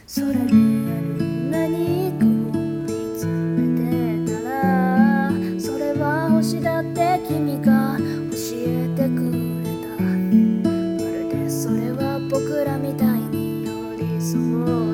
それで何かを見つめてたら、それは星だって君が教えてくれた。まるでそれは僕らみたいに寄り添う